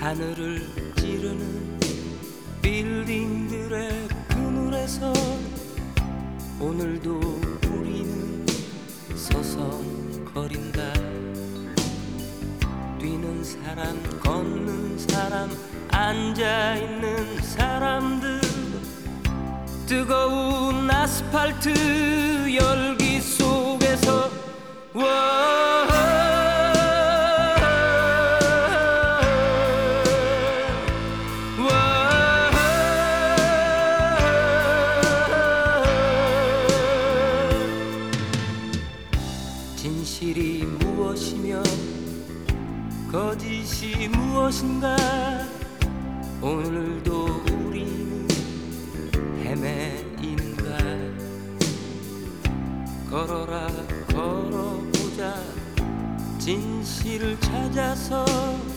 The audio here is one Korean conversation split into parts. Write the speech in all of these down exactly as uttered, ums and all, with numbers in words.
하늘을 찌르는 빌딩들의 그늘에서 오늘도 우리는 서성거린다. 뛰는 사람, 걷는 사람, 앉아있는 사람들, 뜨거운 아스팔트 열기 속에서 진실이 무엇이며 거짓이 무엇인가, 오늘도 우리는 헤매이는가. 걸어라 걸어보자 진실을 찾아서,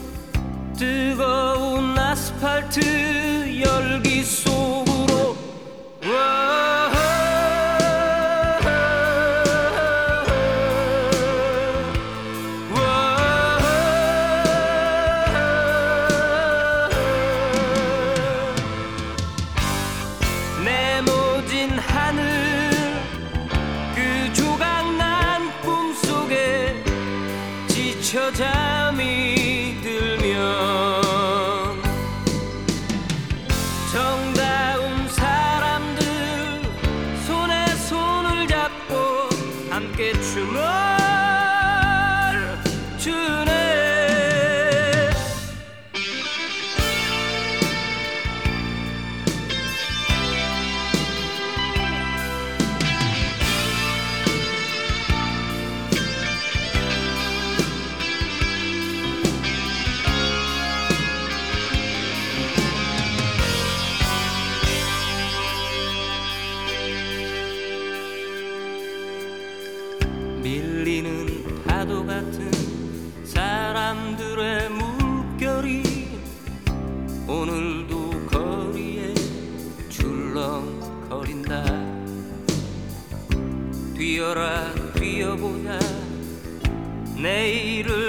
뜨거운 아스팔트 열기 속으로 네모진 하늘, 그 조각난 꿈속에 지쳐 잠이 들면, 정다운 사람들 손에 손을 잡고 함께 춤을 추네. 밀리는 파도 같은 사람들의 물결이 오늘도 거리에 출렁거린다. 뛰어라 뛰어보자 내일을